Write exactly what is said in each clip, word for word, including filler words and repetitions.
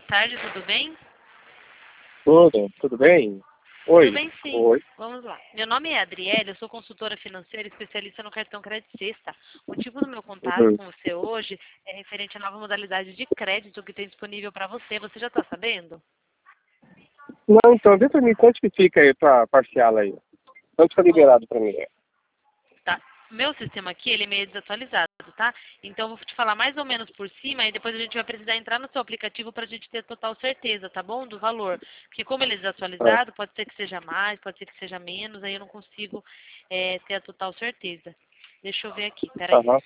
tarde, tudo bem? Tudo, tudo bem? Oi. Tudo bem, sim. Oi. Vamos lá. Meu nome é Adriele, eu sou consultora financeira especialista no cartão Crédito Sexta. O motivo do meu contato Uhum. com você hoje é referente à nova modalidade de crédito que tem disponível para você. Você já está sabendo? Não, então, vê pra mim quanto que fica aí pra parcial aí. Quanto fica Ó, liberado pra mim? tá. Meu sistema aqui, ele é meio desatualizado, tá? Então, eu vou te falar mais ou menos por cima e depois a gente vai precisar entrar no seu aplicativo para a gente ter total certeza, tá bom? Do valor. Porque como ele é Ah, desatualizado, pode ser que seja mais, pode ser que seja menos, aí eu não consigo é, ter a total certeza. Deixa eu ver aqui, peraí. Aham.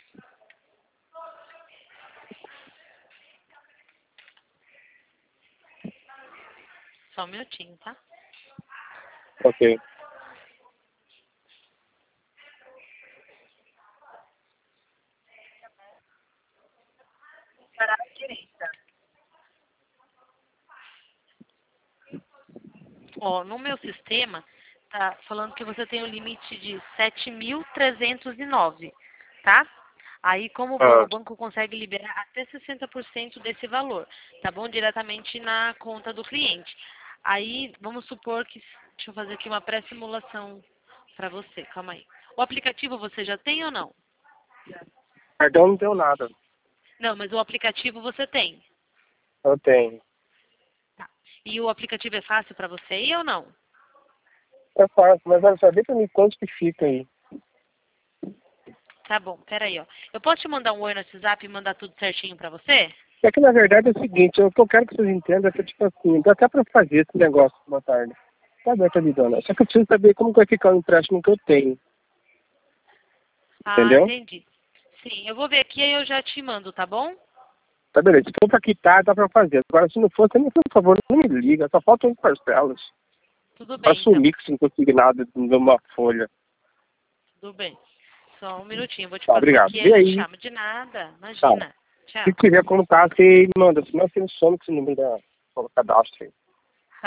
Só um minutinho, tá? Ok. Ó, no meu sistema, tá falando que você tem um limite de sete mil trezentos e nove, tá? Aí, como o ban- Ah, o banco consegue liberar até sessenta por cento desse valor, tá bom? Diretamente na conta do cliente. Aí, vamos supor que... Deixa eu fazer aqui uma pré-simulação para você, calma aí. O aplicativo você já tem ou não? cartão não deu nada. Não, mas o aplicativo você tem. Eu tenho. Tá. E o aplicativo é fácil para você aí ou não? É fácil, mas olha só, vê pra mim quanto que fica aí. Tá bom, peraí, ó. Eu posso te mandar um oi no WhatsApp e mandar tudo certinho para você? É que na verdade é o seguinte, o que eu quero que vocês entendam é que, tipo assim, dá até pra fazer esse negócio, boa tarde. Tá bem, tá me dando. Só que eu preciso saber como que vai ficar o empréstimo que eu tenho. Ah, Entendeu? entendi. Sim, eu vou ver aqui e eu já te mando, tá bom? Tá beleza. Se for pra quitar, dá pra fazer. Agora, se não for, também, por favor, não me liga. Só faltam parcelas. Tudo Pra bem, então. assumir que você não conseguiu nada de uma folha. Tudo bem. Só um minutinho, eu vou te Tá, passar obrigado. aqui e Vê eu te aí. chamo. De nada, Tá. imagina. Se Tchau. quiser contar, você manda. Senão você não some com esse número da do cadastro aí.